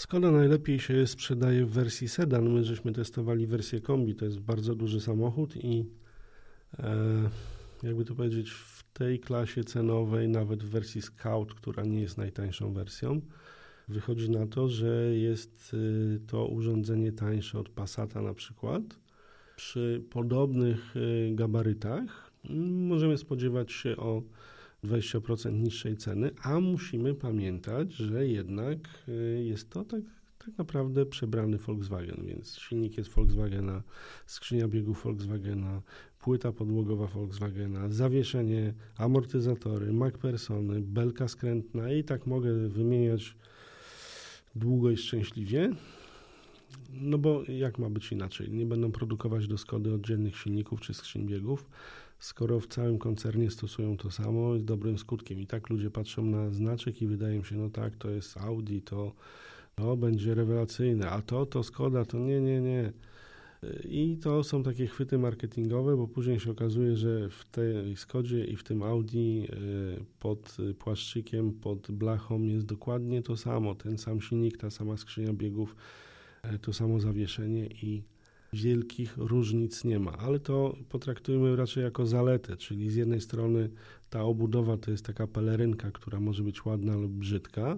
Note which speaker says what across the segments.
Speaker 1: Skoda najlepiej się sprzedaje w wersji sedan. My żeśmy testowali wersję kombi, to jest bardzo duży samochód i jakby to powiedzieć, w tej klasie cenowej, nawet w wersji Scout, która nie jest najtańszą wersją, wychodzi na to, że jest to urządzenie tańsze od Passata na przykład. Przy podobnych gabarytach możemy spodziewać się o 20% niższej ceny, a musimy pamiętać, że jednak jest to tak naprawdę przebrany Volkswagen, więc silnik jest Volkswagena, skrzynia biegów Volkswagena, płyta podłogowa Volkswagena, zawieszenie, amortyzatory, MacPhersony, belka skrętna i tak mogę wymieniać długo i szczęśliwie. No bo jak ma być inaczej? Nie będą produkować do Skody oddzielnych silników czy skrzyń biegów, skoro w całym koncernie stosują to samo z dobrym skutkiem. I tak ludzie patrzą na znaczek i wydaje mi się, no tak, to jest Audi, to będzie rewelacyjne, a to Skoda, to nie. I to są takie chwyty marketingowe, bo później się okazuje, że w tej Skodzie i w tym Audi pod płaszczykiem, pod blachą jest dokładnie to samo. Ten sam silnik, ta sama skrzynia biegów, to samo zawieszenie i wielkich różnic nie ma. Ale to potraktujmy raczej jako zaletę, czyli z jednej strony ta obudowa to jest taka pelerynka, która może być ładna lub brzydka,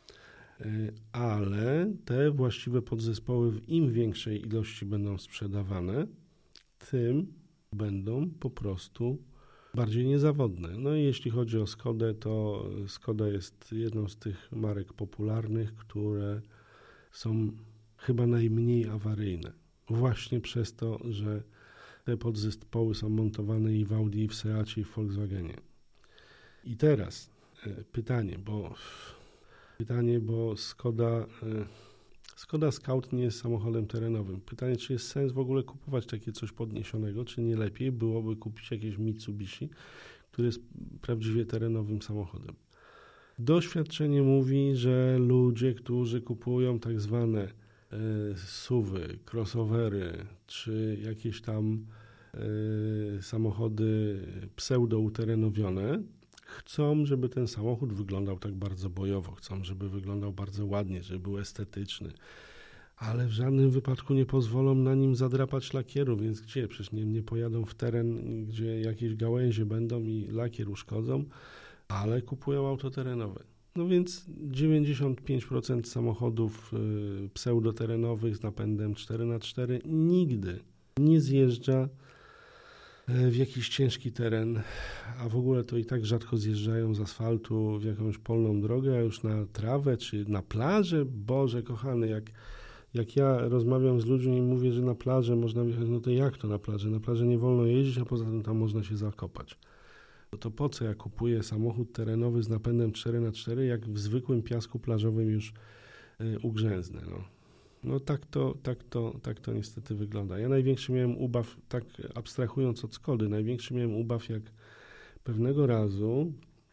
Speaker 1: ale te właściwe podzespoły w im większej ilości będą sprzedawane, tym będą po prostu bardziej niezawodne. No i jeśli chodzi o Skodę, to Skoda jest jedną z tych marek popularnych, które są chyba najmniej awaryjne. Właśnie przez to, że te podzespoły są montowane i w Audi, i w Seacie, i w Volkswagenie. I teraz pytanie, bo Skoda Scout nie jest samochodem terenowym. Pytanie, czy jest sens w ogóle kupować takie coś podniesionego, czy nie lepiej byłoby kupić jakieś Mitsubishi, które jest prawdziwie terenowym samochodem. Doświadczenie mówi, że ludzie, którzy kupują tak zwane SUV-y, crossovery, czy jakieś tam samochody pseudo-uterenowione, chcą, żeby ten samochód wyglądał tak bardzo bojowo, chcą, żeby wyglądał bardzo ładnie, żeby był estetyczny, ale w żadnym wypadku nie pozwolą na nim zadrapać lakieru, więc gdzie? Przecież nie pojadą w teren, gdzie jakieś gałęzie będą i lakier uszkodzą, ale kupują auto terenowe. No więc 95% samochodów pseudoterenowych z napędem 4x4 nigdy nie zjeżdża w jakiś ciężki teren, a w ogóle to i tak rzadko zjeżdżają z asfaltu w jakąś polną drogę, a już na trawę czy na plażę. Boże kochany, jak ja rozmawiam z ludźmi i mówię, że na plażę można wjechać, no to jak to na plażę? Na plażę nie wolno jeździć, a poza tym tam można się zakopać. To po co ja kupuję samochód terenowy z napędem 4x4, jak w zwykłym piasku plażowym już ugrzęznę, No tak to niestety wygląda. Ja największy miałem ubaw, tak abstrahując od Skody, największy miałem ubaw, jak pewnego razu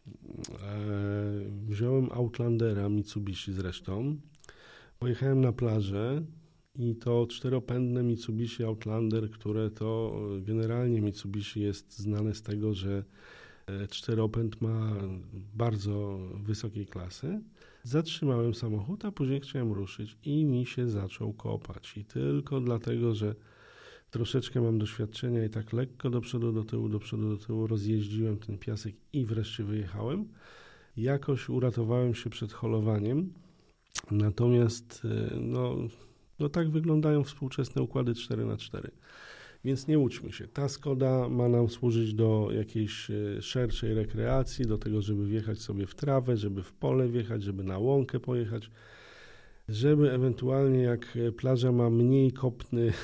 Speaker 1: wziąłem Outlandera, Mitsubishi zresztą, pojechałem na plażę i to czteropędne Mitsubishi Outlander, które to generalnie Mitsubishi jest znane z tego, że czteropęd ma bardzo wysokiej klasy. Zatrzymałem samochód, a później chciałem ruszyć i mi się zaczął kopać. I tylko dlatego, że troszeczkę mam doświadczenia i tak lekko do przodu, do tyłu rozjeździłem ten piasek i wreszcie wyjechałem. Jakoś uratowałem się przed holowaniem. Natomiast no tak wyglądają współczesne układy 4x4. Więc nie łudźmy się. Ta Skoda ma nam służyć do jakiejś szerszej rekreacji, do tego, żeby wjechać sobie w trawę, żeby w pole wjechać, żeby na łąkę pojechać, żeby ewentualnie jak plaża ma mniej kopny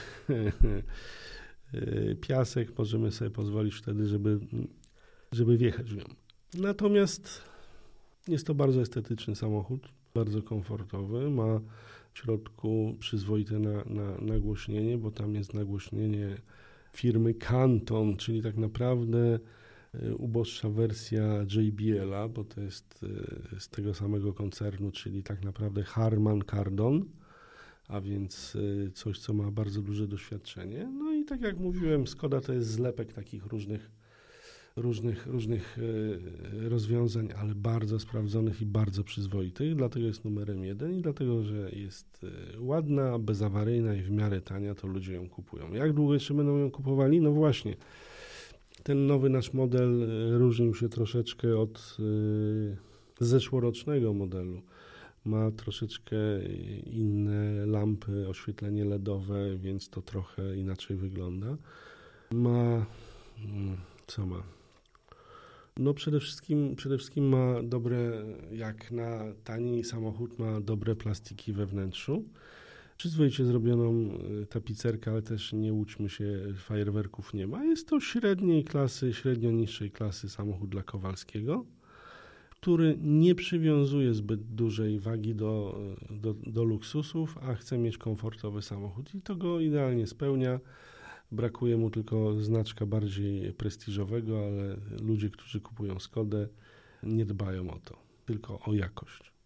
Speaker 1: piasek, możemy sobie pozwolić wtedy, żeby wjechać w nią. Natomiast jest to bardzo estetyczny samochód, bardzo komfortowy, ma w środku przyzwoite nagłośnienie, bo tam jest nagłośnienie firmy Canton, czyli tak naprawdę uboższa wersja JBL-a, bo to jest z tego samego koncernu, czyli tak naprawdę Harman Kardon, a więc coś, co ma bardzo duże doświadczenie. No i tak jak mówiłem, Skoda to jest zlepek takich różnych rozwiązań, ale bardzo sprawdzonych i bardzo przyzwoitych. Dlatego jest numerem 1 i dlatego, że jest ładna, bezawaryjna i w miarę tania, to ludzie ją kupują. Jak długo jeszcze będą ją kupowali? No właśnie. Ten nowy nasz model różnił się troszeczkę od zeszłorocznego modelu. Ma troszeczkę inne lampy, oświetlenie LEDowe, więc to trochę inaczej wygląda. Co ma? No przede wszystkim ma dobre, jak na tani samochód, ma dobre plastiki we wnętrzu. Przyzwoicie zrobioną tapicerkę, ale też nie łudźmy się, fajerwerków nie ma. Jest to średnio niższej klasy samochód dla Kowalskiego, który nie przywiązuje zbyt dużej wagi do luksusów, a chce mieć komfortowy samochód i to go idealnie spełnia. Brakuje mu tylko znaczka bardziej prestiżowego, ale ludzie, którzy kupują Skodę, nie dbają o to, tylko o jakość.